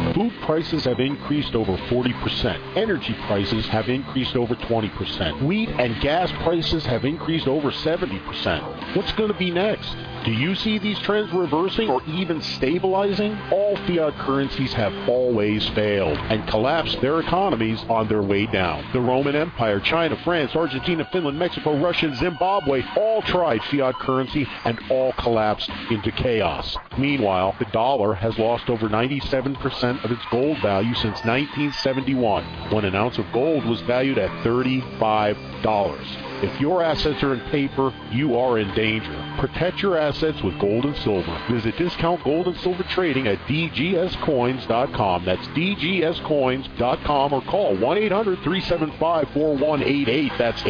Food prices have increased over 40%. Energy prices have increased over 20%. Wheat and gas prices have increased over 70%. What's going to be next? Do you see these trends reversing or even stabilizing? All fiat currencies have always failed and collapsed their economies on their way down. The Roman Empire, China, France, Argentina, Finland, Mexico, Russia, and Zimbabwe all tried fiat currency and all collapsed into chaos. Meanwhile, the dollar has lost over 97% of its gold value since 1971, when an ounce of gold was valued at $35. If your assets are in paper, you are in danger. Protect your assets with gold and silver. Visit Discount Gold and Silver Trading at dgscoins.com. That's dgscoins.com, or call 1-800-375-4188. That's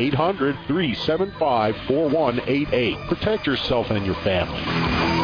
800-375-4188. Protect yourself and your family.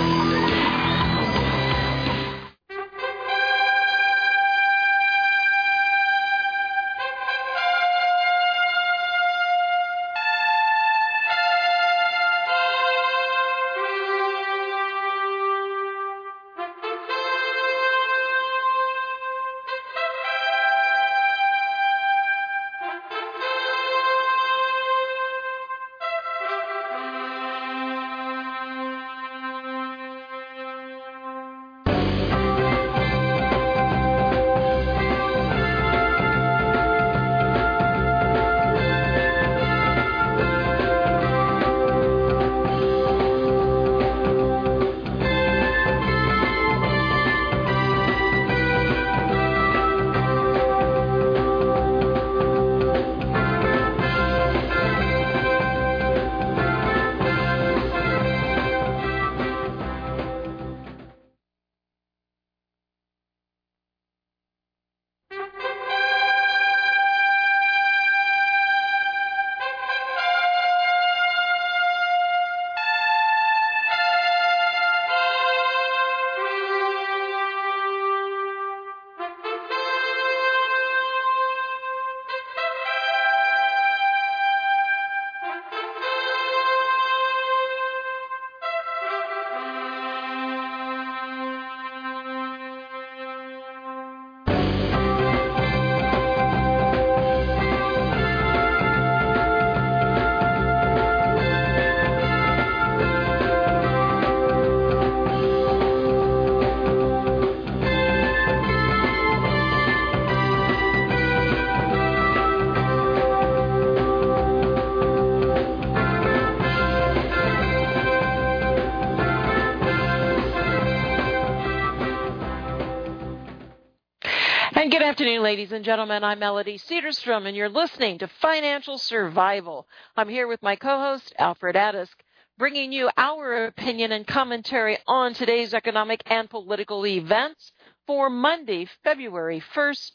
Good afternoon, ladies and gentlemen. I'm Melody Cedarstrom, and you're listening to Financial Survival. I'm here with my co-host, Alfred Adisk, bringing you our opinion and commentary on today's economic and political events for Monday, February 1st,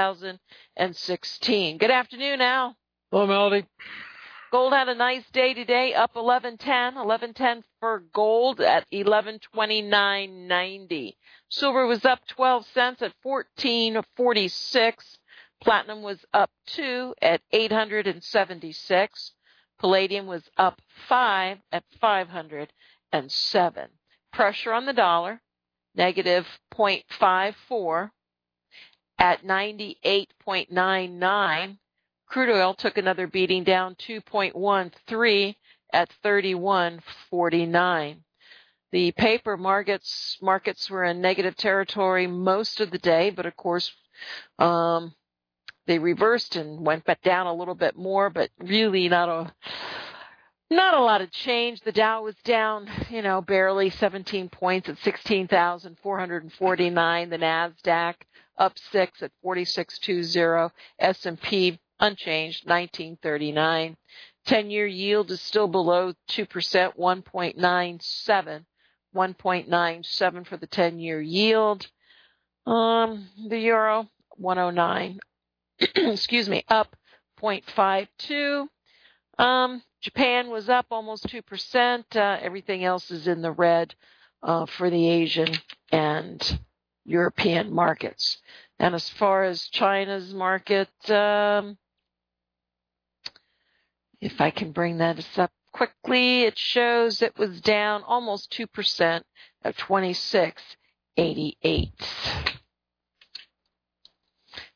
2016. Good afternoon, Al. Hello, Melody. Gold had a nice day today, up 11.10 for gold at 1129.90. Silver was up 12 cents at 14.46. Platinum was up 2 at 876. Palladium was up 5 at 507. Pressure on the dollar, negative 0.54 at 98.99. Crude oil took another beating, down 2.13 at 31.49. The paper markets were in negative territory most of the day, but of course they reversed and went back down a little bit more, but really not a lot of change. The Dow was down, barely 17 points at 16,449. The NASDAQ up 6 at 4620. S&P unchanged, 1939. 10-year yield is still below 2%, 1.97. 1.97 for the 10-year yield. The euro, 109. Excuse me, up 0.52. Japan was up almost 2%. Everything else is in the red for the Asian and European markets. And as far as China's market, if I can bring that up quickly, it shows it was down almost 2% at 26.88.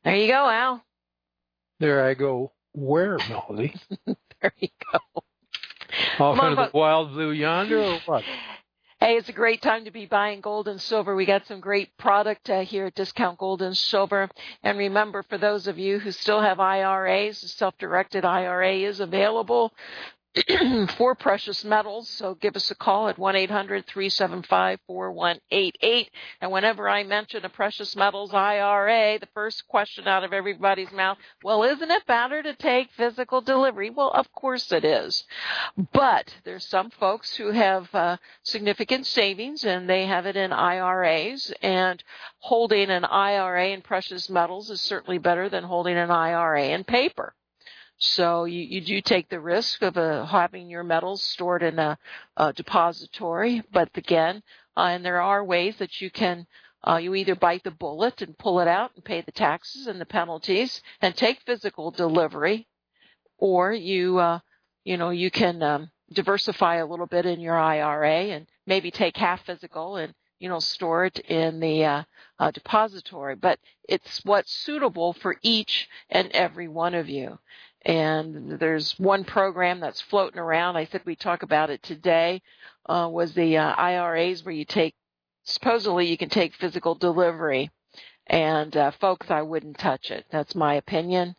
There you go, Al. There I go. Where, Melody? There you go. Off into the wild blue yonder, or what? Hey, it's a great time to be buying gold and silver. We got some great product here at Discount Gold and Silver. And remember, for those of you who still have IRAs, the self-directed IRA is available for precious metals. So give us a call at 1-800-375-4188. And whenever I mention a precious metals IRA, the first question out of everybody's mouth, well, isn't it better to take physical delivery? Well, of course it is. But there's some folks who have significant savings and they have it in IRAs, and holding an IRA in precious metals is certainly better than holding an IRA in paper. So you do take the risk of having your metals stored in a depository. But again, and there are ways that you can, you either bite the bullet and pull it out and pay the taxes and the penalties and take physical delivery, or you can diversify a little bit in your IRA and maybe take half physical and, store it in the depository. But it's what's suitable for each and every one of you. And there's one program that's floating around. I said we'd talk about it today, was the IRAs where supposedly you can take physical delivery. And folks, I wouldn't touch it. That's my opinion.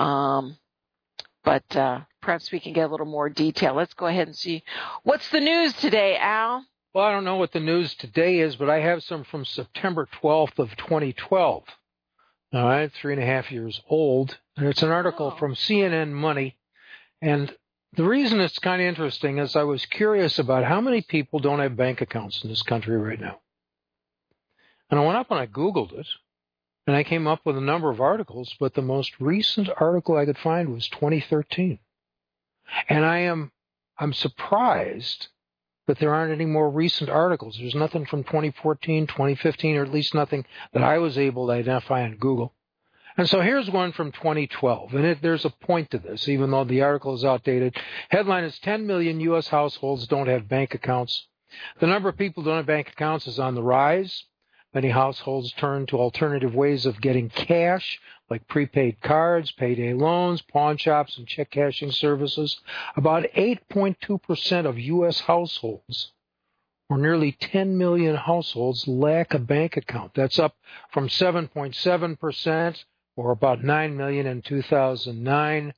But perhaps we can get a little more detail. Let's go ahead and see. What's the news today, Al? Well, I don't know what the news today is, but I have some from September 12th of 2012. All right, 3.5 years old. And it's an article from CNN Money. And the reason it's kind of interesting is I was curious about how many people don't have bank accounts in this country right now. And I went up and I Googled it, and I came up with a number of articles, but the most recent article I could find was 2013. And I'm surprised that there aren't any more recent articles. There's nothing from 2014, 2015, or at least nothing that I was able to identify on Google. And so here's one from 2012, and there's a point to this, even though the article is outdated. Headline is 10 million U.S. households don't have bank accounts. The number of people who don't have bank accounts is on the rise. Many households turn to alternative ways of getting cash, like prepaid cards, payday loans, pawn shops, and check cashing services. About 8.2% of U.S. households, or nearly 10 million households, lack a bank account. That's up from 7.7%, or about 9 million in 2009.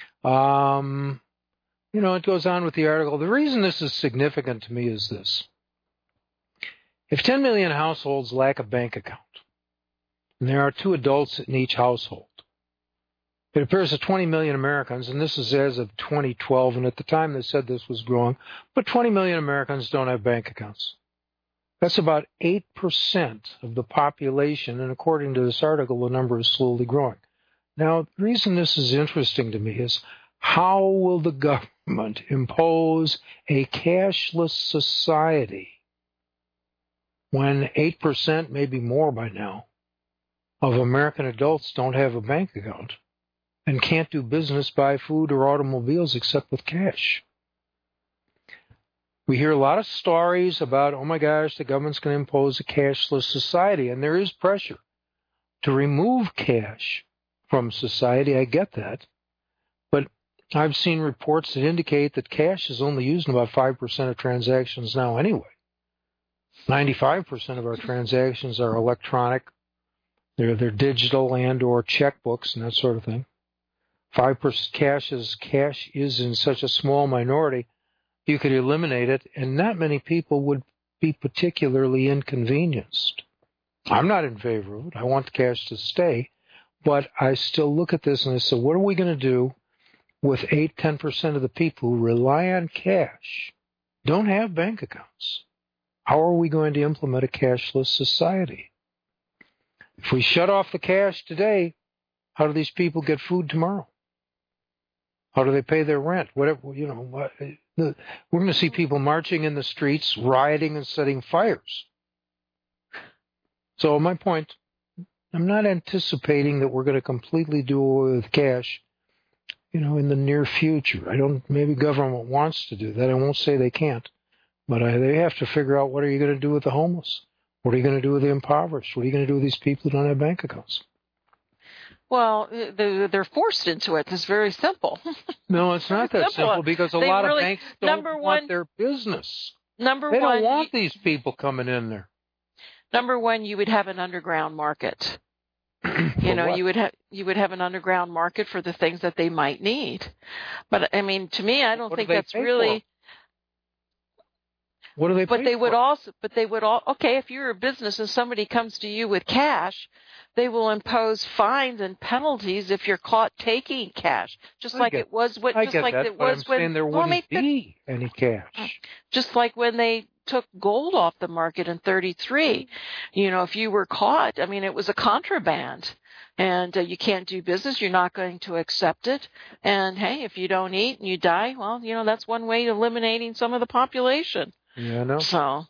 It goes on with the article. The reason this is significant to me is this. If 10 million households lack a bank account, and there are 2 adults in each household, it appears that 20 million Americans, and this is as of 2012, and at the time they said this was growing, but 20 million Americans don't have bank accounts. That's about 8% of the population, and according to this article, the number is slowly growing. Now, the reason this is interesting to me is, how will the government impose a cashless society when 8%, maybe more by now, of American adults don't have a bank account and can't do business, buy food or automobiles except with cash? We hear a lot of stories about, oh my gosh, the government's going to impose a cashless society, and there is pressure to remove cash from society. I get that. But I've seen reports that indicate that cash is only used in about 5% of transactions now anyway. 95% of our transactions are electronic. They're digital and or checkbooks and that sort of thing. 5% cash is in such a small minority, you could eliminate it, and not many people would be particularly inconvenienced. I'm not in favor of it. I want the cash to stay, but I still look at this and I say, what are we going to do with 8-10% of the people who rely on cash, don't have bank accounts? How are we going to implement a cashless society? If we shut off the cash today, how do these people get food tomorrow? How do they pay their rent? Whatever, we're going to see people marching in the streets, rioting and setting fires. So my point, I'm not anticipating that we're going to completely do away with cash, in the near future. Maybe government wants to do that. I won't say they can't. But they have to figure out, what are you going to do with the homeless? What are you going to do with the impoverished? What are you going to do with these people who don't have bank accounts? Well, they're forced into it. It's very simple. No, it's not that simple because a lot of banks don't want their business. They don't want these people coming in there. Number one, you would have an underground market. You would have an underground market for the things that they might need. But I mean, to me, I don't think that's really. What do they pay for? Okay, if you're a business and somebody comes to you with cash, they will impose fines and penalties if you're caught taking cash. Just like it was when there wouldn't be any cash. Just like when they took gold off the market in 1933. If you were caught, I mean, it was a contraband. And you can't do business. You're not going to accept it. And hey, if you don't eat and you die, well, that's one way of eliminating some of the population. Yeah, I know. So,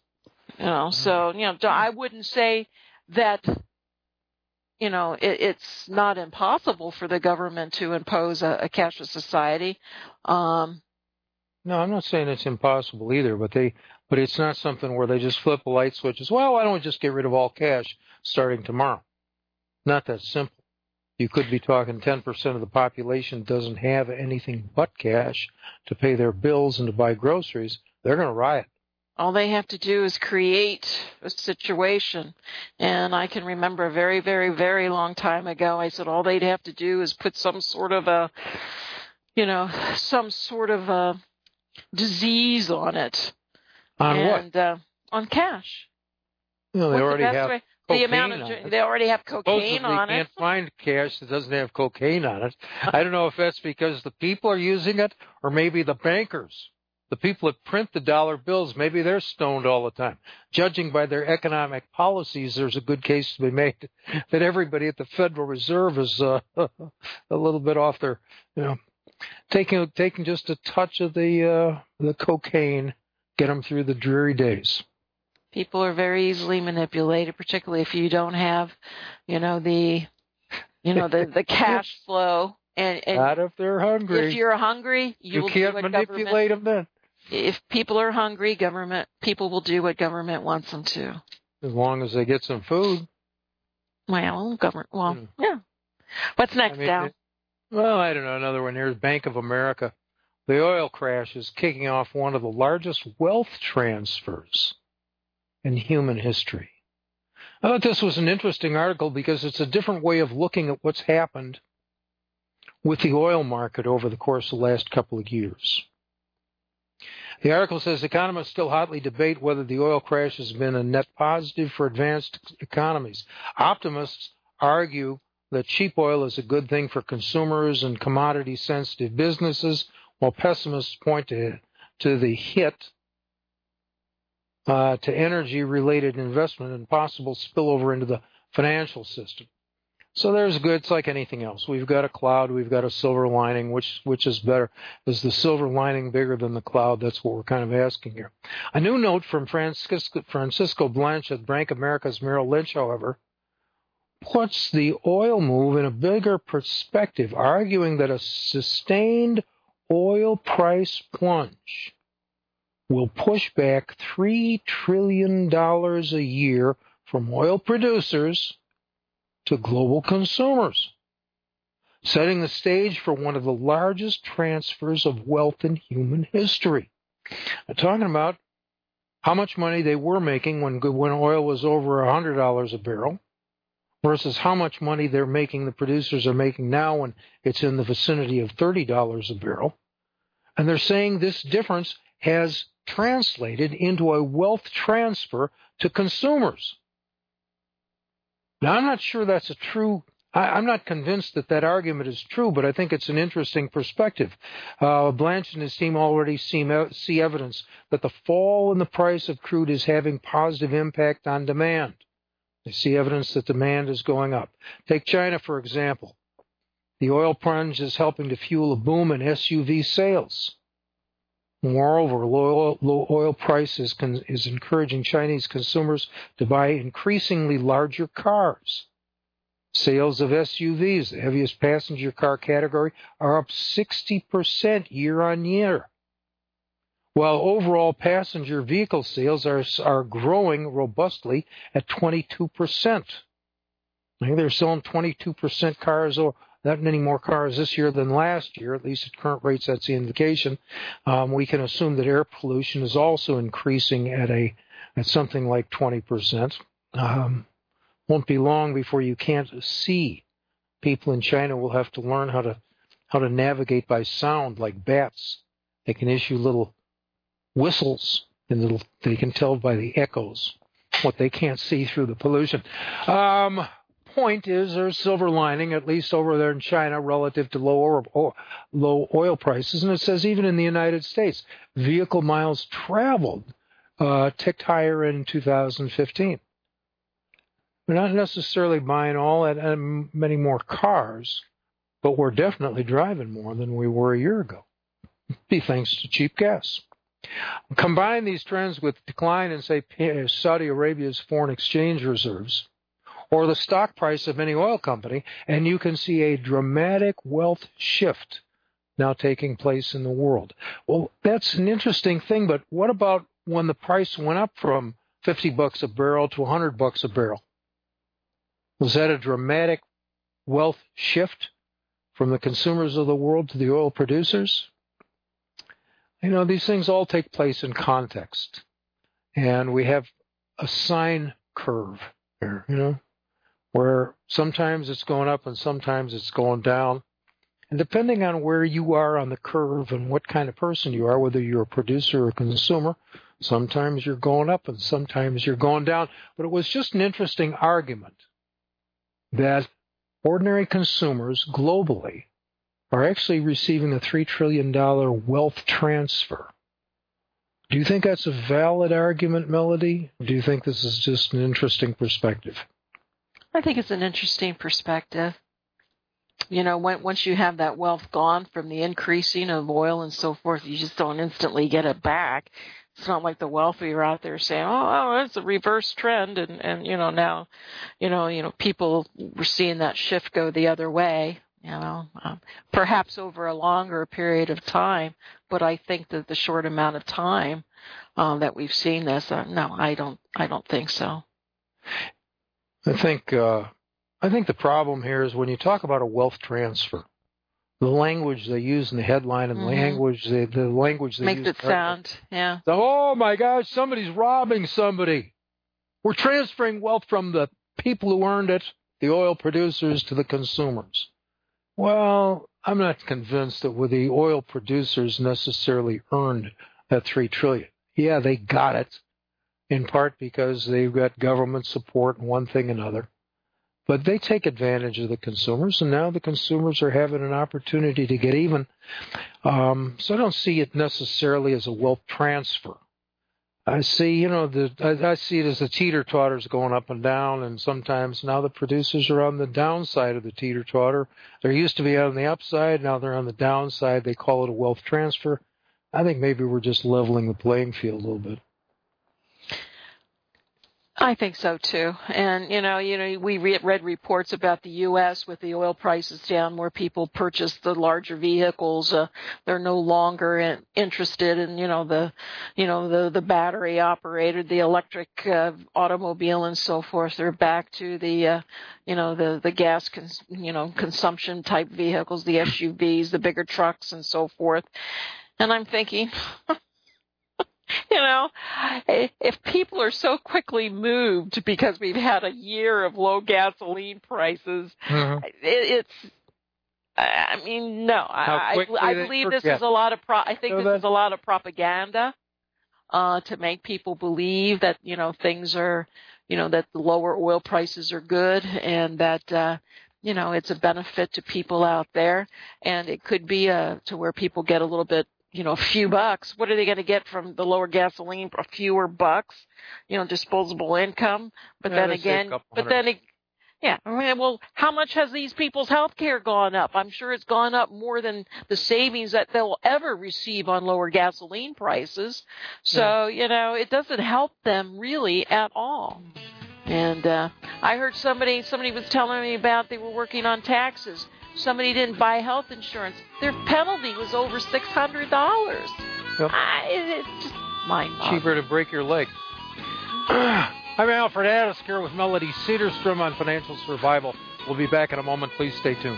I wouldn't say that, it's not impossible for the government to impose a cashless society. No, I'm not saying it's impossible either, but it's not something where they just flip a light switch. Well, why don't we just get rid of all cash starting tomorrow? Not that simple. You could be talking 10% of the population doesn't have anything but cash to pay their bills and to buy groceries. They're going to riot. All they have to do is create a situation. And I can remember a very, very, very long time ago, I said all they'd have to do is put some sort of a disease on it. On what? On cash. No, they already have cocaine they already have cocaine on it. They can't find cash that doesn't have cocaine on it. I don't know if that's because the people are using it or maybe the bankers. The people that print the dollar bills, maybe they're stoned all the time. Judging by their economic policies, there's a good case to be made that everybody at the Federal Reserve is a little bit off their, taking just a touch of the cocaine, get them through the dreary days. People are very easily manipulated, particularly if you don't have, the cash flow. And not if they're hungry. If you're hungry, you can't manipulate them then. If people are hungry, people will do what government wants them to. As long as they get some food. Well, yeah. What's next, Dow? Well, I don't know. Another one here is Bank of America. The oil crash is kicking off one of the largest wealth transfers in human history. I thought this was an interesting article because it's a different way of looking at what's happened with the oil market over the course of the last couple of years. The article says economists still hotly debate whether the oil crash has been a net positive for advanced economies. Optimists argue that cheap oil is a good thing for consumers and commodity-sensitive businesses, while pessimists point to the hit to energy-related investment and possible spillover into the financial system. So there's good. It's like anything else. We've got a cloud. We've got a silver lining. Which is better? Is the silver lining bigger than the cloud? That's what we're kind of asking here. A new note from Francisco Blanch at Bank of America's Merrill Lynch, however, puts the oil move in a bigger perspective, arguing that a sustained oil price plunge will push back $3 trillion a year from oil producers to global consumers, setting the stage for one of the largest transfers of wealth in human history. I'm talking about how much money they were making when oil was over $100 a barrel versus how much money the producers are making now when it's in the vicinity of $30 a barrel. And they're saying this difference has translated into a wealth transfer to consumers. Now, I'm not sure that's I'm not convinced that argument is true, but I think it's an interesting perspective. Blanch and his team already see evidence that the fall in the price of crude is having positive impact on demand. They see evidence that demand is going up. Take China, for example. The oil plunge is helping to fuel a boom in SUV sales. Moreover, low oil prices is encouraging Chinese consumers to buy increasingly larger cars. Sales of SUVs, the heaviest passenger car category, are up 60% year on year, while overall passenger vehicle sales are growing robustly at 22%. I think they're selling 22% cars, or that many more cars this year than last year. At least at current rates, that's the indication. We can assume that air pollution is also increasing at something like 20%. Won't be long before you can't see. People in China will have to learn how to navigate by sound, like bats. They can issue little whistles, and they can tell by the echoes what they can't see through the pollution. Point is, there's silver lining, at least over there in China, relative to low oil prices. And it says even in the United States, vehicle miles traveled ticked higher in 2015. We're not necessarily buying many more cars, but we're definitely driving more than we were a year ago. Be thanks to cheap gas. Combine these trends with decline in, say, Saudi Arabia's foreign exchange reserves or the stock price of any oil company, and you can see a dramatic wealth shift now taking place in the world. Well, that's an interesting thing, but what about when the price went up from $50 a barrel to $100 a barrel? Was that a dramatic wealth shift from the consumers of the world to the oil producers? These things all take place in context. And we have a sine curve here, where sometimes it's going up and sometimes it's going down. And depending on where you are on the curve and what kind of person you are, whether you're a producer or a consumer, sometimes you're going up and sometimes you're going down. But it was just an interesting argument that ordinary consumers globally are actually receiving a $3 trillion wealth transfer. Do you think that's a valid argument, Melody? Or do you think this is just an interesting perspective? I think it's an interesting perspective. Once you have that wealth gone from the increasing of oil and so forth, you just don't instantly get it back. It's not like the wealthy are out there saying, oh, it's a reverse trend. And now, people were seeing that shift go the other way, perhaps over a longer period of time. But I think that the short amount of time that we've seen this, no, I don't think so. I think the problem here is when you talk about a wealth transfer, the language they use in the headline and the language they makes use it sound, yeah. Oh my gosh, somebody's robbing somebody. We're transferring wealth from the people who earned it, the oil producers, to the consumers. Well, I'm not convinced that the oil producers necessarily earned that $3 trillion. Yeah, they got it, in part because they've got government support and one thing and another. But they take advantage of the consumers, and now the consumers are having an opportunity to get even. So I don't see it necessarily as a wealth transfer. I see, I see it as the teeter-totters going up and down, and sometimes now the producers are on the downside of the teeter-totter. They used to be on the upside, now they're on the downside. They call it a wealth transfer. I think maybe we're just leveling the playing field a little bit. I think so too. And we read reports about the U.S. with the oil prices down, more people purchase the larger vehicles. They're no longer interested in the battery operated, the electric automobile and so forth. They're back to the gas consumption type vehicles, the SUVs, the bigger trucks and so forth. And I'm thinking, if people are so quickly moved because we've had a year of low gasoline prices, it's. I mean, no. I believe this is a lot of. I think this is a lot of propaganda to make people believe that things are, that the lower oil prices are good and that. It's a benefit to people out there, and it could be to where people get a little bit. A few bucks. What are they going to get from the lower gasoline? A fewer bucks, disposable income. But then again, well, how much has these people's health care gone up? I'm sure it's gone up more than the savings that they'll ever receive on lower gasoline prices. So, it doesn't help them really at all. And I heard somebody was telling me about they were working on taxes. Somebody didn't buy health insurance. Their penalty was over $600. Yep. It's just mind-boggling. Cheaper to break your leg. I'm Alfred Addis here with Melody Cedarstrom on Financial Survival. We'll be back in a moment. Please stay tuned.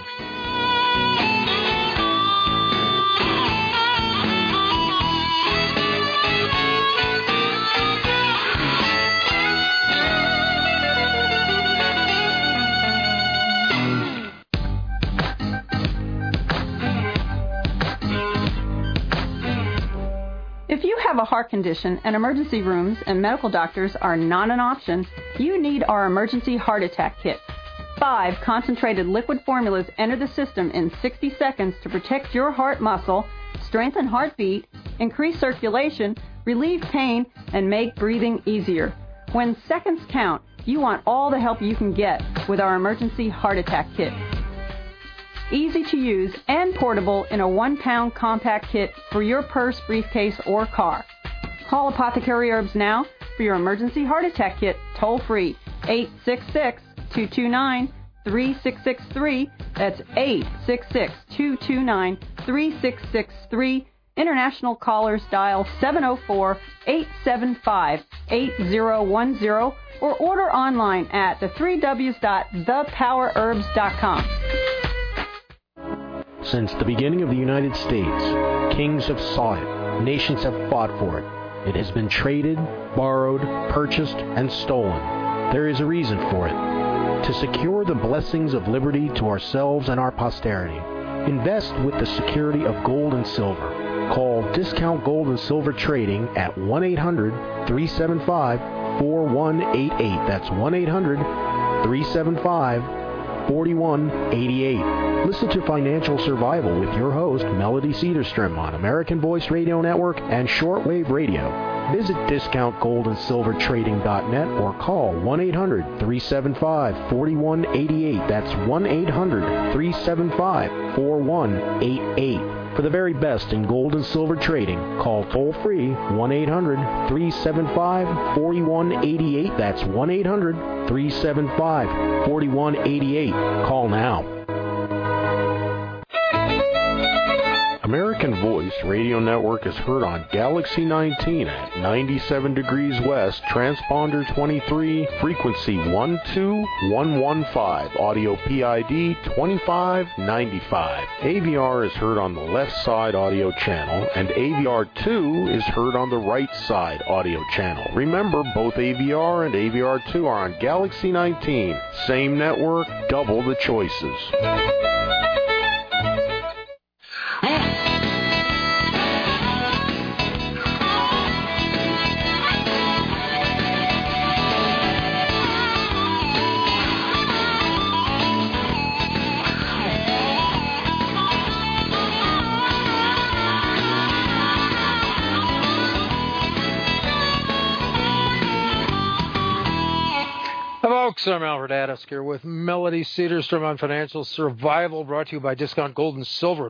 If you have a heart condition and emergency rooms and medical doctors are not an option, you need our emergency heart attack kit. 5 concentrated liquid formulas enter the system in 60 seconds to protect your heart muscle, strengthen heartbeat, increase circulation, relieve pain, and make breathing easier. When seconds count, you want all the help you can get with our emergency heart attack kit. Easy to use and portable in a 1-pound compact kit for your purse, briefcase, or car. Call Apothecary Herbs now for your emergency heart attack kit toll free 866-229-3663. That's 866-229-3663. International callers dial 704-875-8010 or order online at the3ws.thepowerherbs.com. Since the beginning of the United States, kings have sought it, nations have fought for it. It has been traded, borrowed, purchased, and stolen. There is a reason for it. To secure the blessings of liberty to ourselves and our posterity, invest with the security of gold and silver. Call Discount Gold and Silver Trading at 1-800-375-4188. That's 1-800-375-4188. Listen to Financial Survival with your host, Melody Cedarstrom, on American Voice Radio Network and Shortwave Radio. Visit DiscountGoldandSilverTrading.net or call 1-800-375-4188. That's 1-800-375-4188. For the very best in gold and silver trading, call toll-free 1-800-375-4188. That's 1-800-375-4188. Call now. American Voice Radio Network is heard on Galaxy 19 at 97 degrees west, transponder 23, frequency 12115, audio PID 2595. AVR is heard on the left side audio channel, and AVR 2 is heard on the right side audio channel. Remember, both AVR and AVR 2 are on Galaxy 19. Same network, double the choices. Folks, I'm Alfred Addis here with Melody Cedarstrom on Financial Survival, brought to you by Discount Gold and Silver at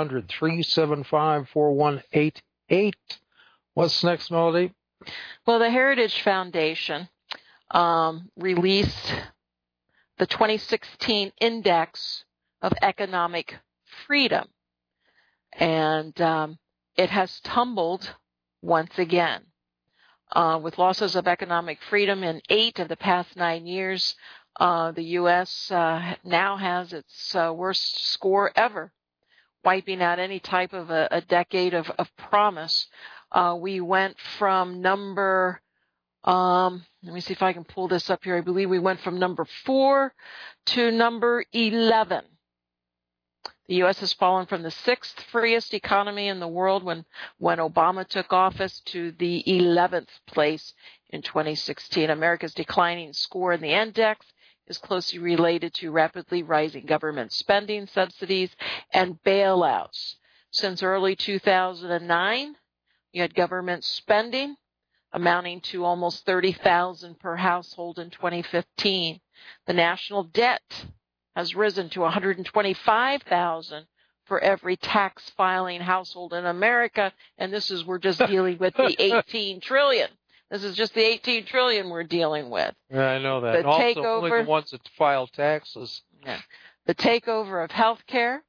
1-800-375-4188. What's next, Melody? Well, the Heritage Foundation released the 2016 Index of Economic Freedom, and it has tumbled once again. With losses of economic freedom in 8 of the past 9 years, the U.S. now has its worst score ever, wiping out any type of a decade of promise. We went from number, let me see if I can pull this up here. I believe we went from number 4 to number 11. The U.S. has fallen from the 6th freest economy in the world when Obama took office to the 11th place in 2016. America's declining score in the index is closely related to rapidly rising government spending, subsidies, and bailouts. Since early 2009, you had government spending amounting to almost $30,000 per household in 2015. The national debt has risen to $125,000 for every tax filing household in America, and we're just dealing with the $18 trillion. This is just the $18 trillion we're dealing with. Yeah, I know that. Also, only the ones that file taxes. Yeah. The takeover of health care,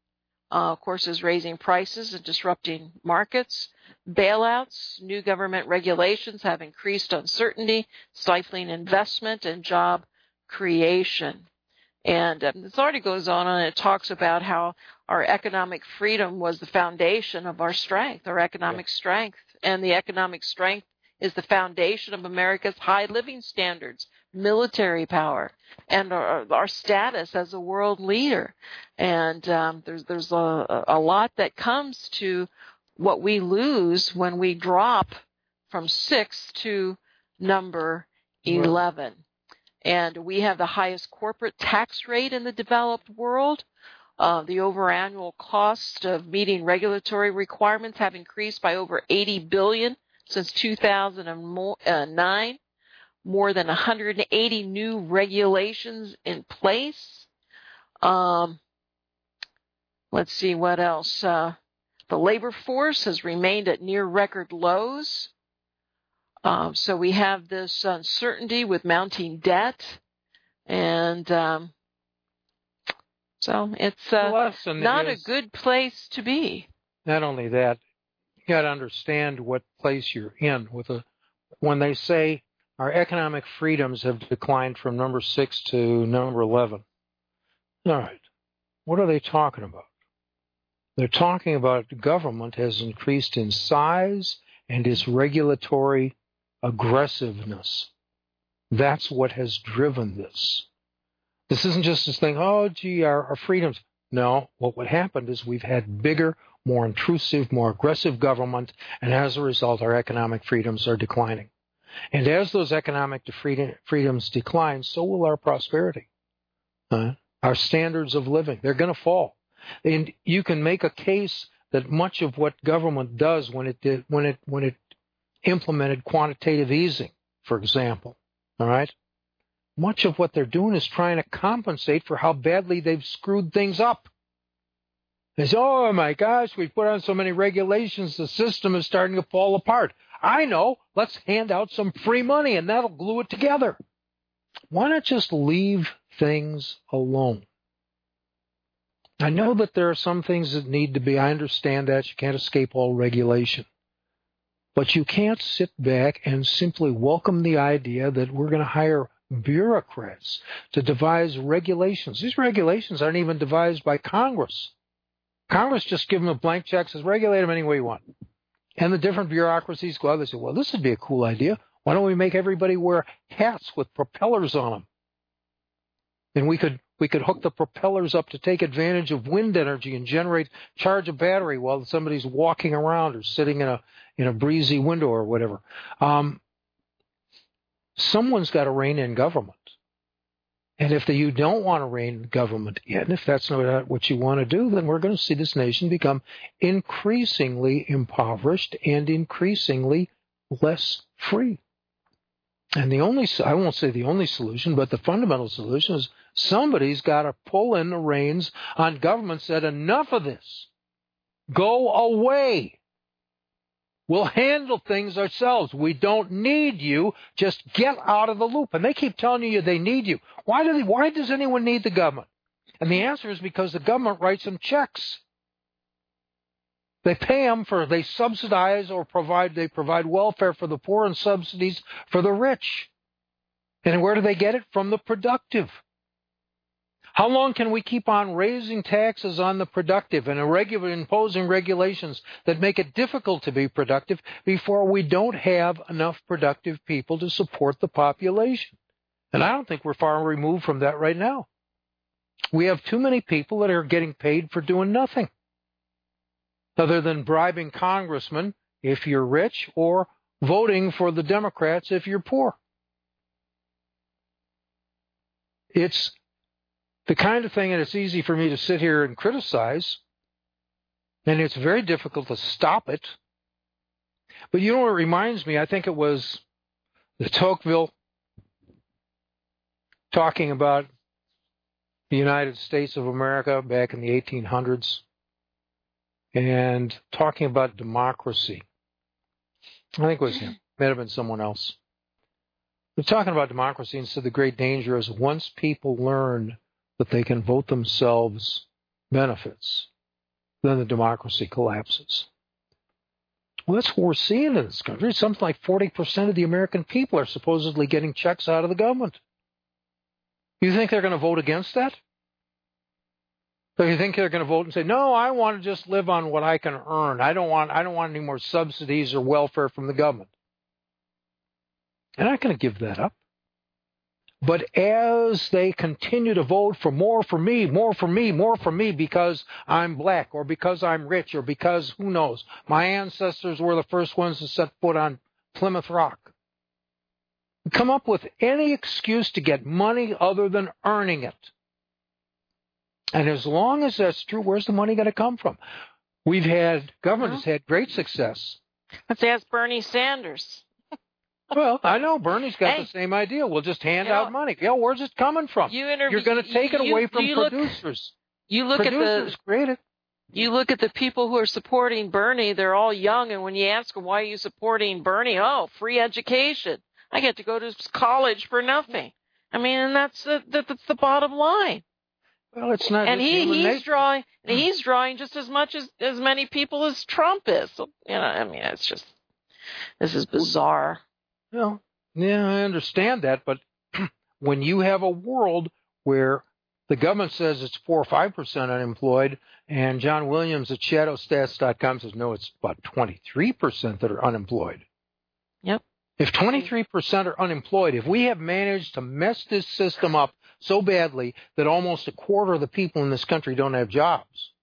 of course, is raising prices and disrupting markets. Bailouts, new government regulations have increased uncertainty, stifling investment and job creation. And this article goes on and it talks about how our economic freedom was the foundation of our strength, our economic strength. And the economic strength is the foundation of America's high living standards, military power, and our status as a world leader. And there's a lot that comes to what we lose when we drop from 6 to number 11. And we have the highest corporate tax rate in the developed world. The overannual cost of meeting regulatory requirements have increased by over $80 billion since 2009. More than 180 new regulations in place. Let's see what else. The labor force has remained at near record lows. So we have this uncertainty with mounting debt, and so it's not a good place to be. Not only that, you got to understand what place you're in. When they say our economic freedoms have declined from number 6 to number 11, all right, what are they talking about? They're talking about the government has increased in size and its regulatory aggressiveness. That's what has driven this. This isn't just this thing, oh, gee, our freedoms. No, what happened is we've had bigger, more intrusive, more aggressive government, and as a result, our economic freedoms are declining. And as those economic freedoms decline, so will our prosperity. Our standards of living, they're going to fall. And you can make a case that much of what government does when it implemented quantitative easing, for example, all right, much of what they're doing is trying to compensate for how badly they've screwed things up. They say, oh my gosh, we've put on so many regulations, the system is starting to fall apart. I know, let's hand out some free money and that'll glue it together. Why not just leave things alone? I know that there are some things that need to be, I understand that, you can't escape all regulation. But you can't sit back and simply welcome the idea that we're going to hire bureaucrats to devise regulations. These regulations aren't even devised by Congress. Congress just give them a blank check, says regulate them any way you want. And the different bureaucracies go out and say, well, this would be a cool idea. Why don't we make everybody wear hats with propellers on them? And we could hook the propellers up to take advantage of wind energy and charge a battery while somebody's walking around or sitting in a breezy window or whatever. Someone's got to rein in government. And if you don't want to rein government in, if that's not what you want to do, then we're going to see this nation become increasingly impoverished and increasingly less free. And I won't say the only solution, but the fundamental solution is somebody's got to pull in the reins on government, said enough of this. Go away. We'll handle things ourselves. We don't need you. Just get out of the loop. And they keep telling you they need you. Why does anyone need the government? And the answer is because the government writes them checks. They pay them they subsidize or provide welfare for the poor and subsidies for the rich. And where do they get it? From the productive. How long can we keep on raising taxes on the productive and imposing regulations that make it difficult to be productive before we don't have enough productive people to support the population? And I don't think we're far removed from that right now. We have too many people that are getting paid for doing nothing other than bribing congressmen if you're rich or voting for the Democrats if you're poor. It's the kind of thing that it's easy for me to sit here and criticize, and it's very difficult to stop it. But you know what it reminds me? I think it was de Tocqueville talking about the United States of America back in the 1800s and talking about democracy. I think it was him. Might have been someone else. They're talking about democracy and said the great danger is once people learn that they can vote themselves benefits, then the democracy collapses. Well, that's what we're seeing in this country. Something like 40% of the American people are supposedly getting checks out of the government. You think they're going to vote against that? So you think they're going to vote and say, no, I want to just live on what I can earn. I don't want any more subsidies or welfare from the government. They're not going to give that up. But as they continue to vote for more for me, more for me, more for me because I'm black or because I'm rich or because, who knows, my ancestors were the first ones to set foot on Plymouth Rock. Come up with any excuse to get money other than earning it. And as long as that's true, where's the money going to come from? Government has had great success. Let's ask Bernie Sanders. Well, I know Bernie's got the same idea. We'll just hand out money. Yeah, where's it coming from? You're going to take it away from producers. You look at the people who are supporting Bernie. They're all young, and when you ask them why are you supporting Bernie, free education. I get to go to college for nothing. I mean, and that's the bottom line. Well, it's not. And he's drawing just as much as many people as Trump is. So, I mean, this is bizarre. Well, yeah, I understand that, but when you have a world where the government says it's 4 or 5% unemployed, and John Williams at ShadowStats.com says, no, it's about 23% that are unemployed. Yep. If 23% are unemployed, if we have managed to mess this system up so badly that almost a quarter of the people in this country don't have jobs,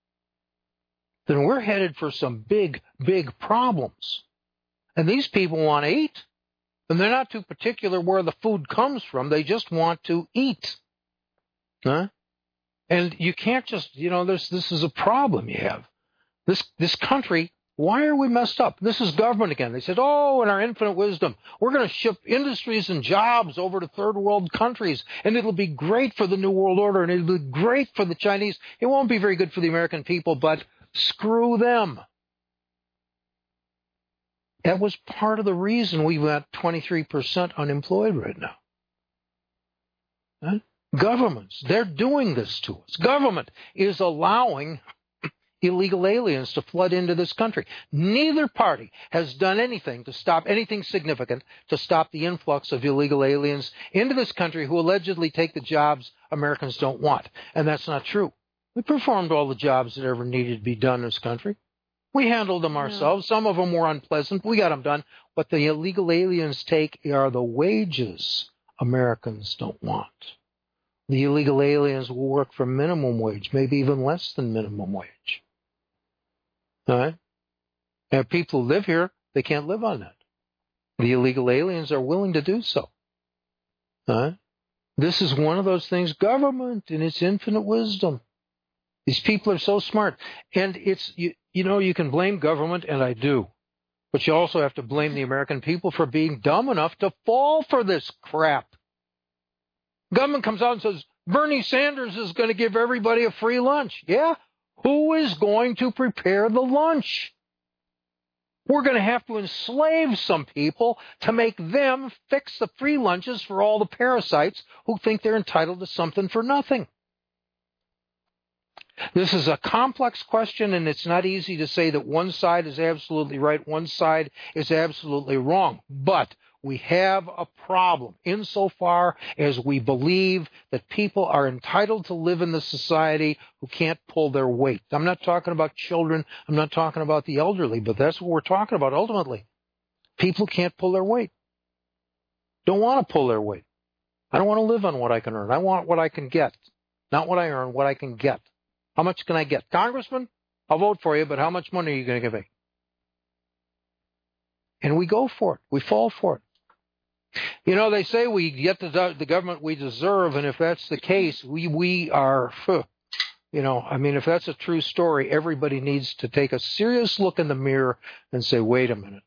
then we're headed for some big, big problems. And these people want to eat. And they're not too particular where the food comes from. They just want to eat. Huh? And you can't just, this is a problem you have. This country, why are we messed up? This is government again. They said, in our infinite wisdom, we're going to ship industries and jobs over to third world countries, and it'll be great for the New World Order, and it'll be great for the Chinese. It won't be very good for the American people, but screw them. That was part of the reason we've got 23% unemployed right now. Huh? Governments, they're doing this to us. Government is allowing illegal aliens to flood into this country. Neither party has done anything to stop anything significant to stop the influx of illegal aliens into this country who allegedly take the jobs Americans don't want. And that's not true. We performed all the jobs that ever needed to be done in this country. We handled them ourselves. Some of them were unpleasant. We got them done. What the illegal aliens take are the wages Americans don't want. The illegal aliens will work for minimum wage, maybe even less than minimum wage. All right? And people who live here, they can't live on that. The illegal aliens are willing to do so. All right? This is one of those things, government in its infinite wisdom. These people are so smart. And it's, you can blame government, and I do. But you also have to blame the American people for being dumb enough to fall for this crap. Government comes out and says, Bernie Sanders is going to give everybody a free lunch. Yeah? Who is going to prepare the lunch? We're going to have to enslave some people to make them fix the free lunches for all the parasites who think they're entitled to something for nothing. This is a complex question, and it's not easy to say that one side is absolutely right, one side is absolutely wrong. But we have a problem insofar as we believe that people are entitled to live in the society who can't pull their weight. I'm not talking about children. I'm not talking about the elderly, but that's what we're talking about ultimately. People can't pull their weight. Don't want to pull their weight. I don't want to live on what I can earn. I want what I can get. Not what I earn, what I can get. How much can I get? Congressman, I'll vote for you, but how much money are you going to give me? And we go for it. We fall for it. They say we get the government we deserve, and if that's the case, we are, if that's a true story, everybody needs to take a serious look in the mirror and say, wait a minute.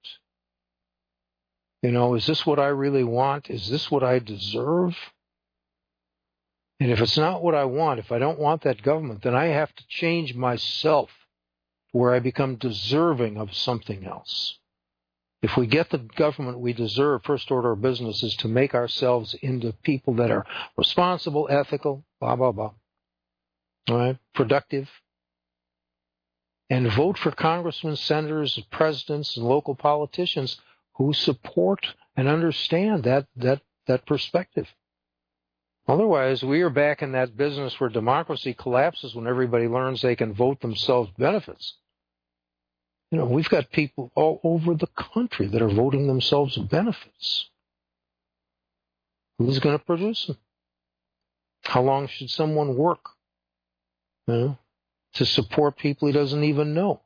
Is this what I really want? Is this what I deserve? And if it's not what I want, if I don't want that government, then I have to change myself where I become deserving of something else. If we get the government we deserve, first order of business is to make ourselves into people that are responsible, ethical, blah, blah, blah. All right? Productive. and vote for congressmen, senators, presidents, and local politicians who support and understand that perspective. Otherwise, we are back in that business where democracy collapses when everybody learns they can vote themselves benefits. We've got people all over the country that are voting themselves benefits. Who's going to produce them? How long should someone work to support people he doesn't even know?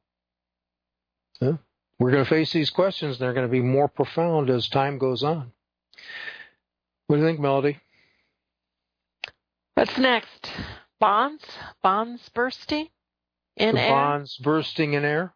We're going to face these questions, and they're going to be more profound as time goes on. What do you think, Melody? What's next? Bonds? Bonds bursting in air? Bonds bursting in air?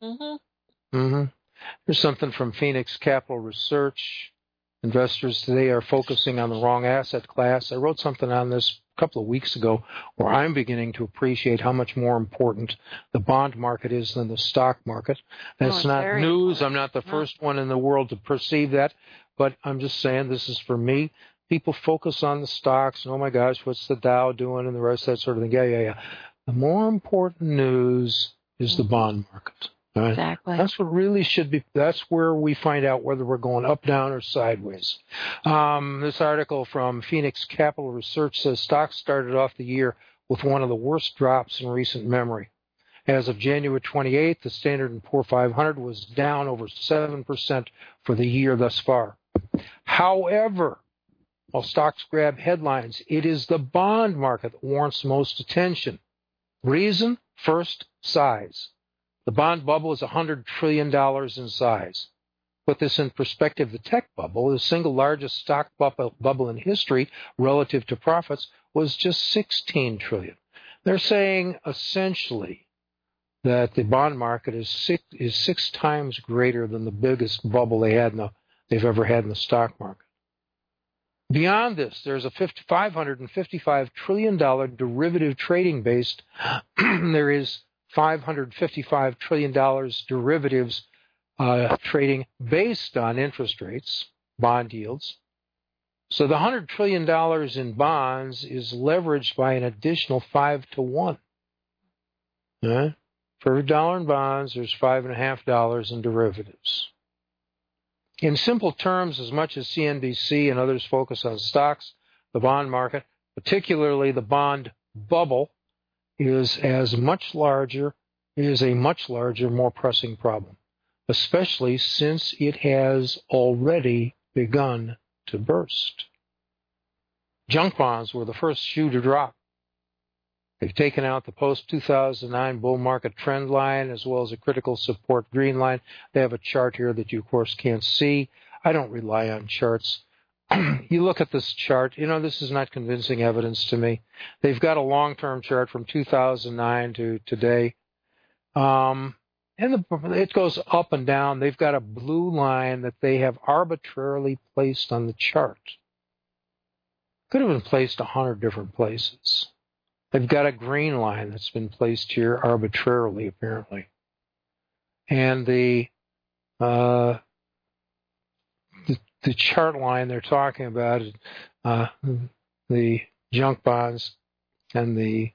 There's something from Phoenix Capital Research. Investors today are focusing on the wrong asset class. I wrote something on this a couple of weeks ago where I'm beginning to appreciate how much more important the bond market is than the stock market. That's not news. I'm not the first one in the world to perceive that, but I'm just saying this is for me. People focus on the stocks, and oh my gosh, what's the Dow doing and the rest of that sort of thing. Yeah. The more important news is the bond market. Right? Exactly. That's what really should be. That's where we find out whether we're going up, down, or sideways. This article from Phoenix Capital Research says stocks started off the year with one of the worst drops in recent memory. As of January 28th, the Standard & Poor's 500 was down over 7% for the year thus far. However, while stocks grab headlines, it is the bond market that warrants most attention. Reason? First, size. The bond bubble is $100 trillion in size. Put this in perspective, the tech bubble, the single largest stock bubble in history relative to profits, was just $16 trillion. They're saying essentially that the bond market is six times greater than the biggest bubble they've ever had in the stock market. Beyond this, there's a $555 trillion derivative trading base. There is $555 trillion derivatives trading based on interest rates, bond yields. So the $100 trillion in bonds is leveraged by an additional 5 to 1. For every dollar in bonds, there's $5.50 in derivatives. In simple terms, as much as CNBC and others focus on stocks, the bond market, particularly the bond bubble, is a much larger, more pressing problem, especially since it has already begun to burst. Junk bonds were the first shoe to drop. They've taken out the post-2009 bull market trend line as well as a critical support green line. They have a chart here that you, of course, can't see. I don't rely on charts. You look at this chart, this is not convincing evidence to me. They've got a long-term chart from 2009 to today. And it goes up and down. They've got a blue line that they have arbitrarily placed on the chart. Could have been placed 100 different places. They've got a green line that's been placed here arbitrarily, apparently. And the chart line they're talking about, the junk bonds and the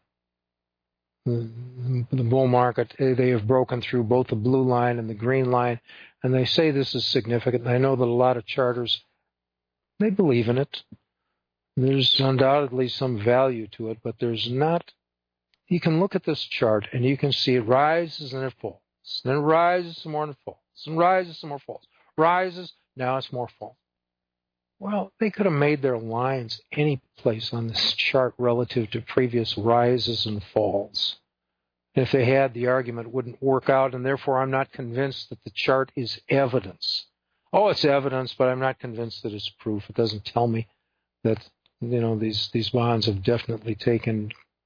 bull market, they have broken through both the blue line and the green line, and they say this is significant. And I know that a lot of charters, they believe in it. There's undoubtedly some value to it, but there's not. You can look at this chart and you can see it rises and it falls. Then it rises some more and it falls. And rises some more, falls. Rises, now it's more fall. Well, they could have made their lines any place on this chart relative to previous rises and falls. If they had, the argument wouldn't work out, and therefore I'm not convinced that the chart is evidence. Oh, it's evidence, but I'm not convinced that it's proof. It doesn't tell me that these bonds have definitely taken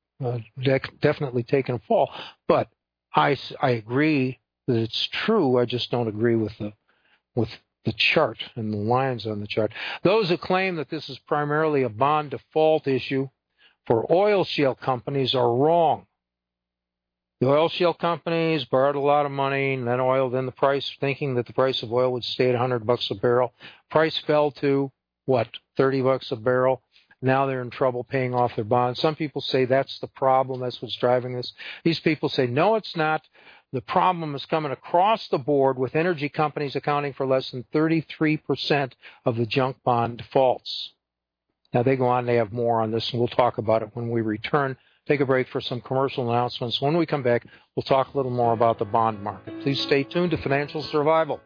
a fall. But I agree that it's true. I just don't agree with the chart and the lines on the chart. Those who claim that this is primarily a bond default issue for oil shale companies are wrong. The oil shale companies borrowed a lot of money, and then the price, thinking that the price of oil would stay at $100 a barrel. Price fell to $30 a barrel. Now they're in trouble paying off their bonds. Some people say that's the problem. That's what's driving this. These people say, no, it's not. the problem is coming across the board, with energy companies accounting for less than 33% of the junk bond defaults. Now, they go on, they have more on this, and we'll talk about it when we return. Take a break for some commercial announcements. When we come back, we'll talk a little more about the bond market. Please stay tuned to Financial Survival.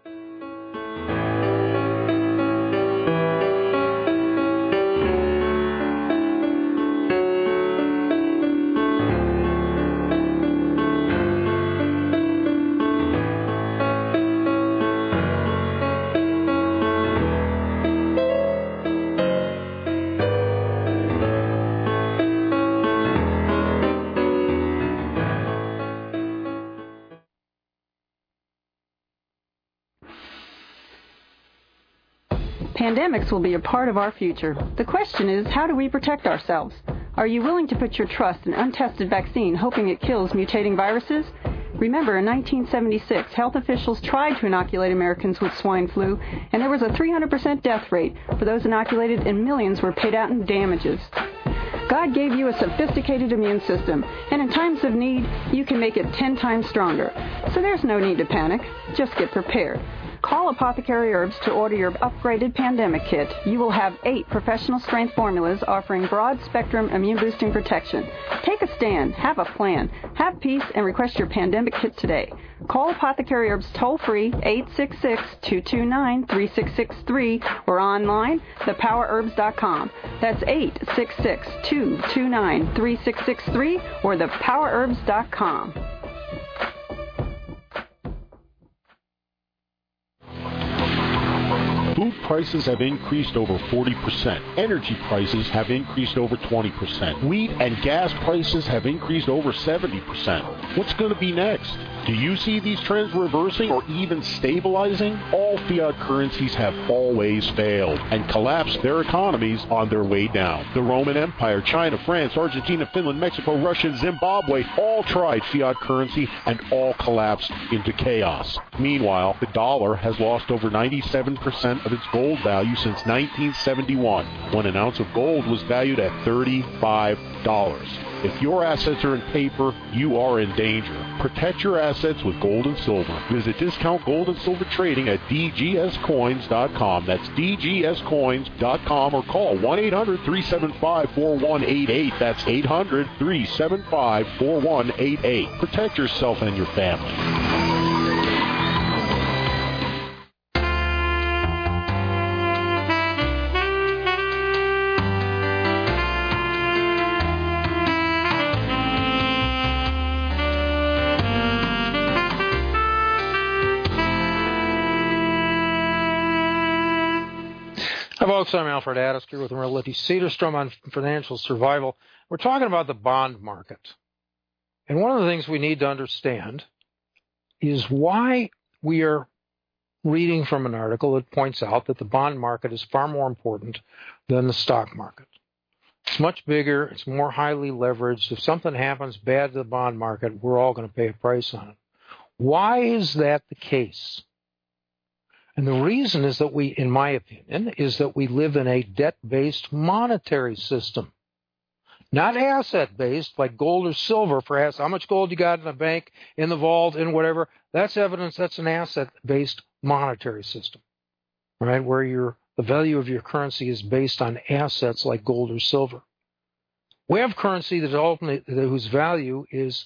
Pandemics will be a part of our future. The question is, how do we protect ourselves? Are you willing to put your trust in untested vaccine, hoping it kills mutating viruses? Remember, in 1976, health officials tried to inoculate Americans with swine flu, and there was a 300% death rate for those inoculated, and millions were paid out in damages. God gave you a sophisticated immune system, and in times of need, you can make it 10 times stronger. So there's no need to panic. Just get prepared. Call Apothecary Herbs to order your upgraded pandemic kit. You will have 8 professional-strength formulas offering broad-spectrum immune-boosting protection. Take a stand, have a plan, have peace, and request your pandemic kit today. Call Apothecary Herbs toll-free 866-229-3663 or online, thepowerherbs.com. That's 866-229-3663 or thepowerherbs.com. Food prices have increased over 40%. Energy prices have increased over 20%. Wheat and gas prices have increased over 70%. What's going to be next? Do you see these trends reversing or even stabilizing? All fiat currencies have always failed and collapsed their economies on their way down. The Roman Empire, China, France, Argentina, Finland, Mexico, Russia, and Zimbabwe all tried fiat currency and all collapsed into chaos. Meanwhile, the dollar has lost over 97% of its gold value since 1971, when an ounce of gold was valued at $35. If your assets are in paper, you are in danger. Protect your assets with gold and silver. Visit Discount Gold and Silver Trading at dgscoins.com. That's dgscoins.com, or call 1-800-375-4188. That's 800-375-4188. Protect yourself and your family. Hi, folks. I'm Alfred Addis here with Marlette Cederstrom on Financial Survival. We're talking about the bond market. And one of the things we need to understand is why we are reading from an article that points out that the bond market is far more important than the stock market. It's much bigger. It's more highly leveraged. If something happens bad to the bond market, we're all going to pay a price on it. Why is that the case? And the reason is that we, in my opinion, is that we live in a debt-based monetary system. Not asset-based, like gold or silver for how much gold you got in the bank, in the vault, in whatever. That's evidence that's an asset-based monetary system, right? Where the value of your currency is based on assets like gold or silver. We have currency that ultimately, whose value is,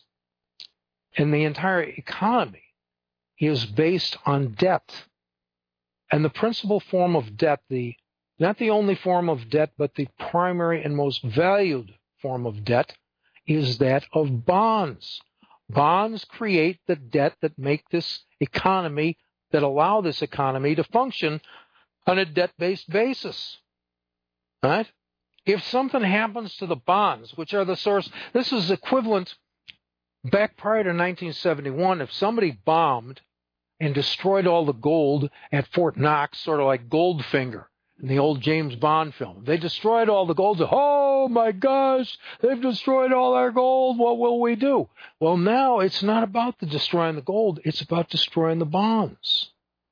in the entire economy, is based on debt. And the principal form of debt, not the only form of debt, but the primary and most valued form of debt, is that of bonds. Bonds create the debt that make this economy, that allow this economy to function on a debt-based basis. Right? If something happens to the bonds, which are the source, this is equivalent back prior to 1971, if somebody bombed and destroyed all the gold at Fort Knox, sort of like Goldfinger in the old James Bond film. They destroyed all the gold. Oh, my gosh, they've destroyed all our gold. What will we do? Well, now it's not about destroying the gold. It's about destroying the bonds.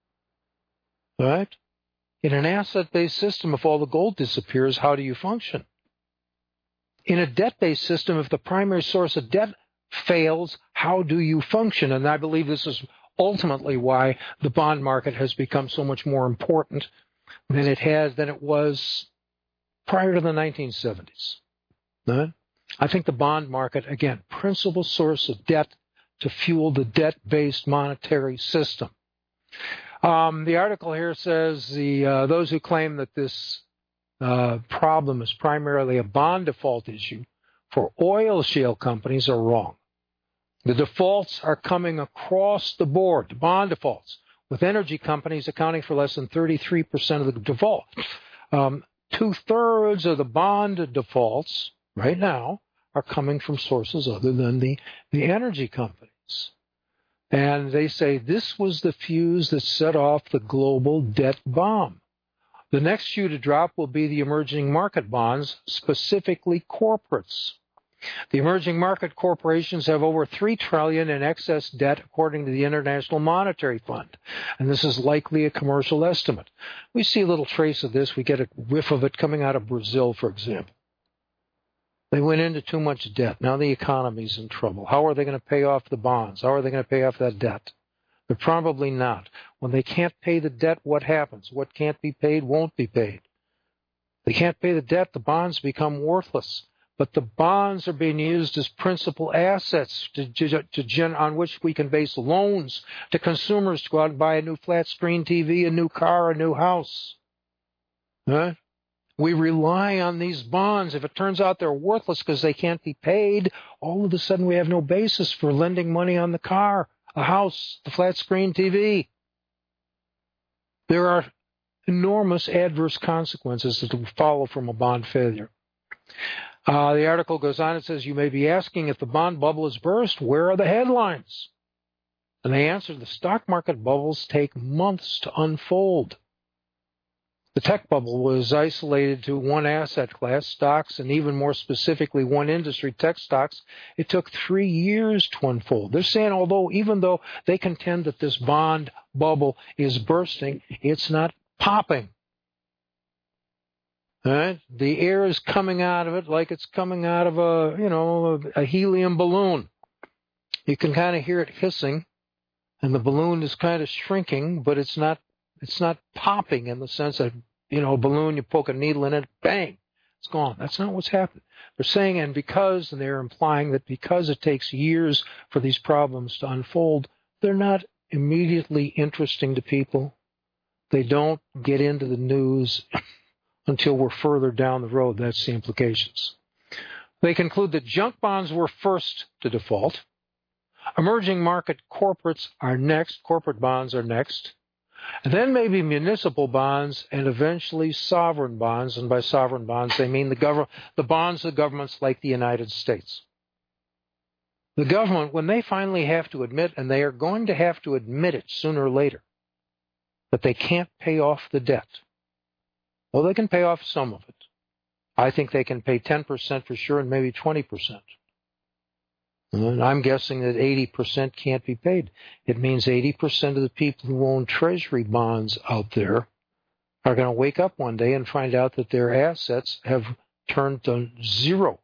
All right? In an asset-based system, if all the gold disappears, how do you function? In a debt-based system, if the primary source of debt fails, how do you function? And I believe this is ultimately why the bond market has become so much more important than it was prior to the 1970s. I think the bond market, again, principal source of debt to fuel the debt-based monetary system. The article here says those who claim that this problem is primarily a bond default issue for oil shale companies are wrong. The defaults are coming across the board, the bond defaults, with energy companies accounting for less than 33% of the default. 2/3 of the bond defaults right now are coming from sources other than the energy companies. And they say this was the fuse that set off the global debt bomb. The next shoe to drop will be the emerging market bonds, specifically corporates. The emerging market corporations have over $3 trillion in excess debt, according to the International Monetary Fund, and this is likely a commercial estimate. We see a little trace of this. We get a whiff of it coming out of Brazil, for example. They went into too much debt. Now the economy's in trouble. How are they going to pay off the bonds? How are they going to pay off that debt? They're probably not. When they can't pay the debt, what happens? What can't be paid won't be paid. They can't pay the debt, the bonds become worthless. But the bonds are being used as principal assets on which we can base loans to consumers to go out and buy a new flat screen TV, a new car, a new house. We rely on these bonds. If it turns out they're worthless because they can't be paid, all of a sudden we have no basis for lending money on the car, a house, the flat screen TV. There are enormous adverse consequences that will follow from a bond failure. The article goes on and says, you may be asking if the bond bubble has burst, where are the headlines? And they answer, the stock market bubbles take months to unfold. The tech bubble was isolated to one asset class, stocks, and even more specifically one industry, tech stocks. It took 3 years to unfold. They're saying, even though they contend that this bond bubble is bursting, it's not popping. The air is coming out of it like it's coming out of a helium balloon. You can kind of hear it hissing, and the balloon is kind of shrinking, but it's not popping in the sense that, a balloon, you poke a needle in it, bang, it's gone. That's not what's happening. They're saying, and they're implying that because it takes years for these problems to unfold, they're not immediately interesting to people. They don't get into the news until we're further down the road. That's the implications. They conclude that junk bonds were first to default. Emerging market corporates are next. Corporate bonds are next. And then maybe municipal bonds and eventually sovereign bonds. And by sovereign bonds, they mean the bonds of governments like the United States. The government, when they finally have to admit, and they are going to have to admit it sooner or later, that they can't pay off the debt. Well, they can pay off some of it. I think they can pay 10% for sure and maybe 20%. And I'm guessing that 80% can't be paid. It means 80% of the people who own treasury bonds out there are going to wake up one day and find out that their assets have turned to zero.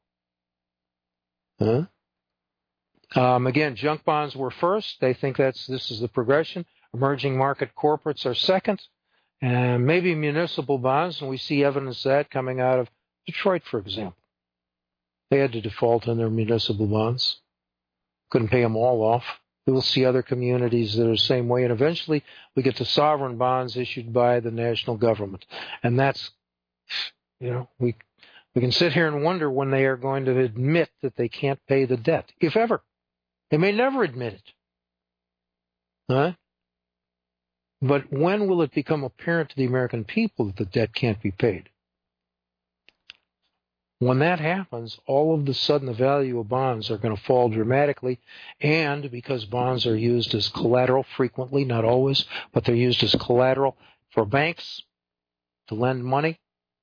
Again, junk bonds were first. They think this is the progression. Emerging market corporates are second. And maybe municipal bonds, and we see evidence of that coming out of Detroit, for example. They had to default on their municipal bonds. Couldn't pay them all off. We will see other communities that are the same way. And eventually we get to sovereign bonds issued by the national government. And that's, we can sit here and wonder when they are going to admit that they can't pay the debt, if ever. They may never admit it. But when will it become apparent to the American people that the debt can't be paid? When that happens, all of a sudden the value of bonds are going to fall dramatically, and because bonds are used as collateral frequently, not always, but they're used as collateral for banks to lend money,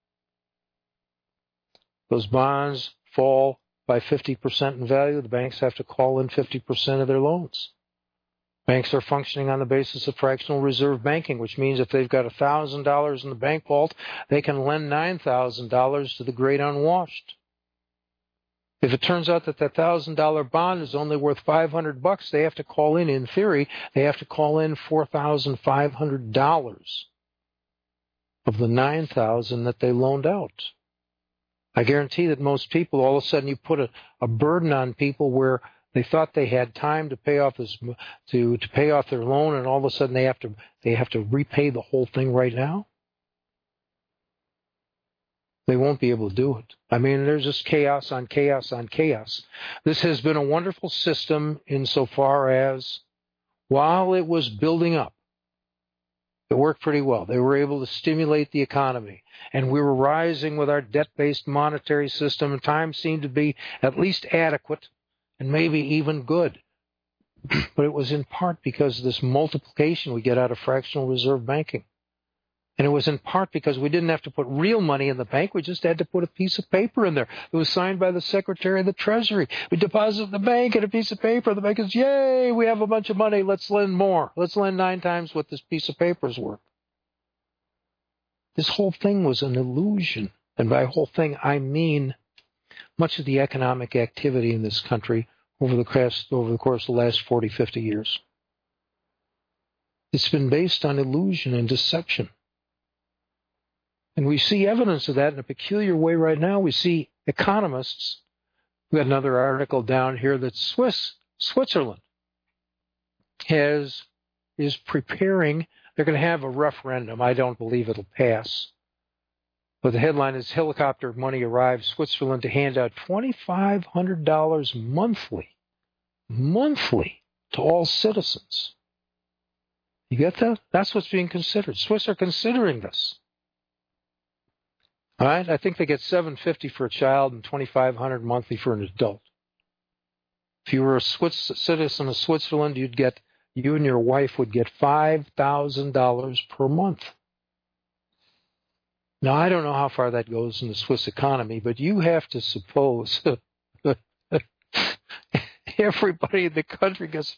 those bonds fall by 50% in value. The banks have to call in 50% of their loans. Banks are functioning on the basis of fractional reserve banking, which means if they've got $1,000 in the bank vault, they can lend $9,000 to the great unwashed. If it turns out that $1,000 bond is only worth $500, they have to call in theory, they have to call in $4,500 of the $9,000 that they loaned out. I guarantee that most people, all of a sudden you put a burden on people where they thought they had time to pay off to pay off their loan, and all of a sudden they have to repay the whole thing right now. They won't be able to do it. I mean, there's just chaos on chaos on chaos. This has been a wonderful system insofar as while it was building up, it worked pretty well. They were able to stimulate the economy, and we were rising with our debt-based monetary system, and time seemed to be at least adequate and maybe even good. But it was in part because of this multiplication we get out of fractional reserve banking. And it was in part because we didn't have to put real money in the bank. We just had to put a piece of paper in there. It was signed by the Secretary of the Treasury. We deposit in the bank and a piece of paper. The bank goes, yay, we have a bunch of money. Let's lend more. Let's lend 9 times what this piece of paper is worth. This whole thing was an illusion. And by whole thing, I mean much of the economic activity in this country over the course of the last 40, 50 years. It's been based on illusion and deception. And we see evidence of that in a peculiar way right now. We see economists. We got another article down here that Switzerland is preparing. They're going to have a referendum. I don't believe it'll pass. But the headline is helicopter money arrives Switzerland to hand out $2,500 monthly to all citizens. You get that? That's what's being considered. Swiss are considering this. All right, I think they get $750 for a child and $2,500 monthly for an adult. If you were a citizen of Switzerland, you and your wife would get $5,000 per month. Now, I don't know how far that goes in the Swiss economy, but you have to suppose everybody in the country gets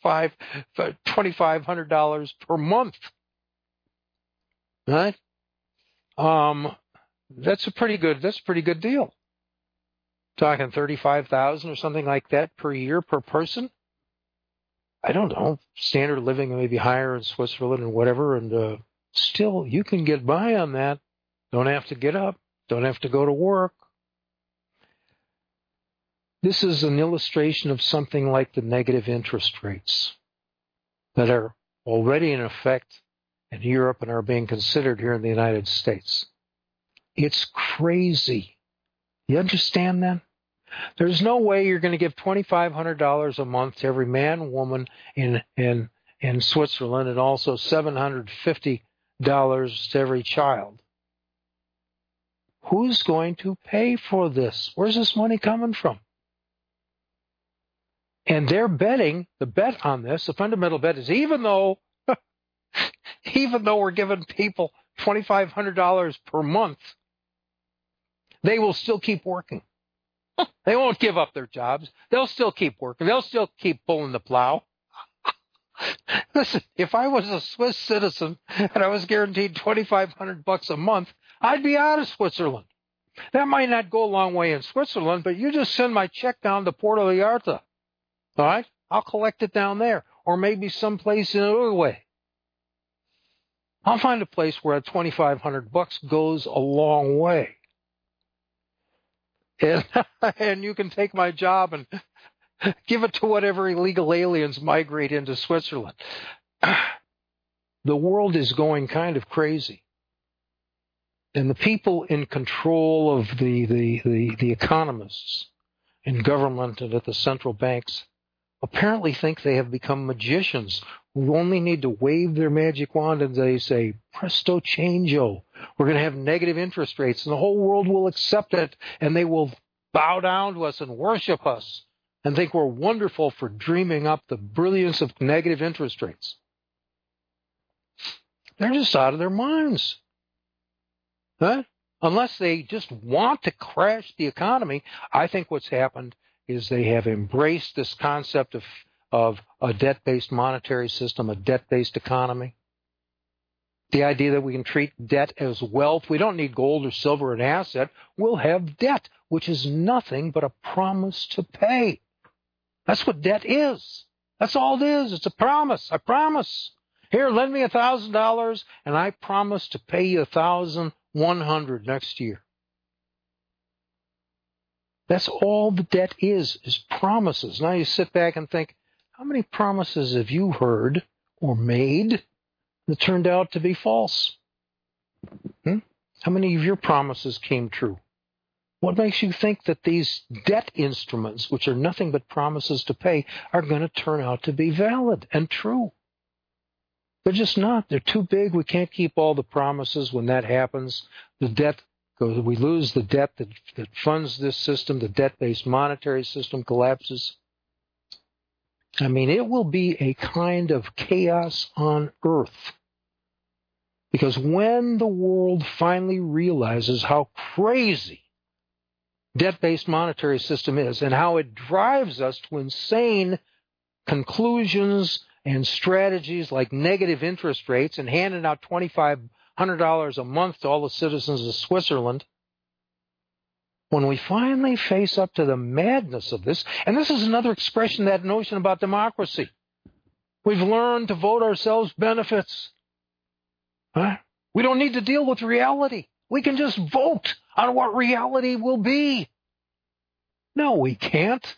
$2,500 per month. Right? That's a pretty good deal. Talking $35,000 or something like that per year per person. I don't know. Standard of living may be higher in Switzerland and whatever, and still you can get by on that. Don't have to get up. Don't have to go to work. This is an illustration of something like the negative interest rates that are already in effect in Europe and are being considered here in the United States. It's crazy. You understand that? There's no way you're going to give $2,500 a month to every man and woman in Switzerland, and also $750 to every child. Who's going to pay for this? Where's this money coming from? And they're betting, the bet on this, the fundamental bet is even though we're giving people $2,500 per month, they will still keep working. They won't give up their jobs. They'll still keep working. They'll still keep pulling the plow. Listen, if I was a Swiss citizen and I was guaranteed $2,500 a month, I'd be out of Switzerland. That might not go a long way in Switzerland, but you just send my check down to Puerto Vallarta. All right? I'll collect it down there, or maybe someplace in Uruguay. I'll find a place where $2,500 goes a long way. And you can take my job and give it to whatever illegal aliens migrate into Switzerland. The world is going kind of crazy. And the people in control of the economists in government and at the central banks apparently think they have become magicians who only need to wave their magic wand and they say, presto changeo. We're going to have negative interest rates and the whole world will accept it and they will bow down to us and worship us and think we're wonderful for dreaming up the brilliance of negative interest rates. They're just out of their minds. Huh? Unless they just want to crash the economy, I think what's happened is they have embraced this concept of a debt-based monetary system, a debt-based economy. The idea that we can treat debt as wealth. We don't need gold or silver an asset. We'll have debt, which is nothing but a promise to pay. That's what debt is. That's all it is. It's a promise. I promise. Here, lend me $1,000, and I promise to pay you $1,100 next year. That's all the debt is promises. Now you sit back and think, how many promises have you heard or made that turned out to be false? How many of your promises came true? What makes you think that these debt instruments, which are nothing but promises to pay, are going to turn out to be valid and true? They're just not. They're too big. We can't keep all the promises. When that happens, the debt goes. We lose the debt that funds this system. The debt-based monetary system collapses. I mean, it will be a kind of chaos on earth. Because when the world finally realizes how crazy debt-based monetary system is and how it drives us to insane conclusions and strategies like negative interest rates and handing out $2,500 a month to all the citizens of Switzerland, when we finally face up to the madness of this, and this is another expression of that notion about democracy. We've learned to vote ourselves benefits. We don't need to deal with reality. We can just vote on what reality will be. No, we can't.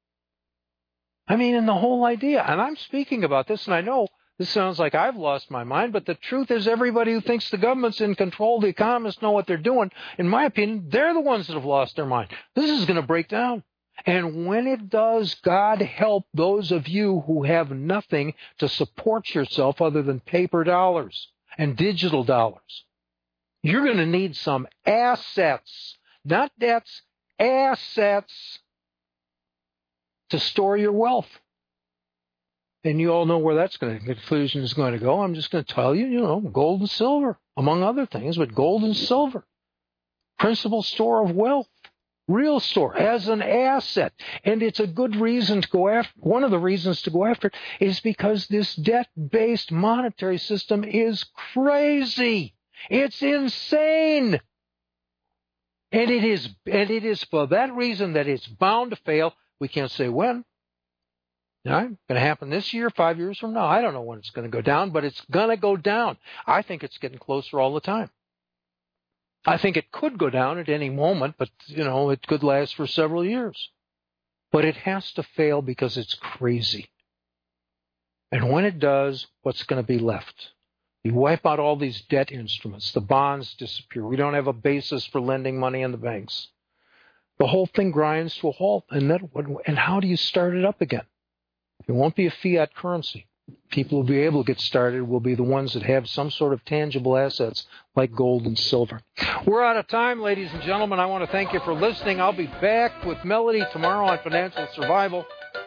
I mean, and the whole idea, and I'm speaking about this, and I know this sounds like I've lost my mind, but the truth is everybody who thinks the government's in control, the economists know what they're doing. In my opinion, they're the ones that have lost their mind. This is going to break down. And when it does, God help those of you who have nothing to support yourself other than paper dollars and digital dollars. You're going to need some assets, not debts, assets to store your wealth. And you all know where the conclusion is going to go. I'm just going to tell you, gold and silver, among other things, but gold and silver, principal store of wealth, real store, as an asset. And it's a good reason to go after. One of the reasons to go after it is because this debt-based monetary system is crazy. It's insane. And it is for that reason that it's bound to fail. We can't say when. Going to happen this year, 5 years from now. I don't know when it's going to go down, but it's going to go down. I think it's getting closer all the time. I think it could go down at any moment, but, it could last for several years. But it has to fail because it's crazy. And when it does, what's going to be left? You wipe out all these debt instruments. The bonds disappear. We don't have a basis for lending money in the banks. The whole thing grinds to a halt. And how do you start it up again? It won't be a fiat currency. People will be able to get started will be the ones that have some sort of tangible assets like gold and silver. We're out of time, ladies and gentlemen. I want to thank you for listening. I'll be back with Melody tomorrow on Financial Survival.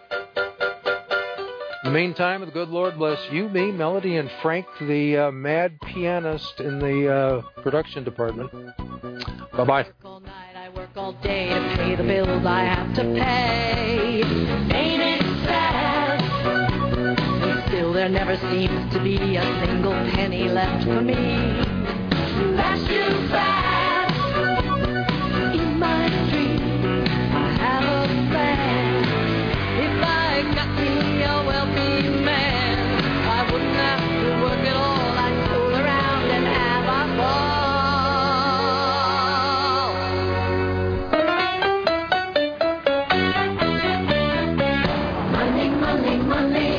In the meantime, the good Lord bless you, me, Melody, and Frank, the mad pianist in the production department. Bye-bye. I work all day to pay the bills I have to pay. Ain't it sad? And still there never seems to be a single penny left for me. That's too bad. In my dream, I have a plan. If I got me a wealthy man, I wouldn't have to work at all. I'd fool around and have a ball. Money, money, money.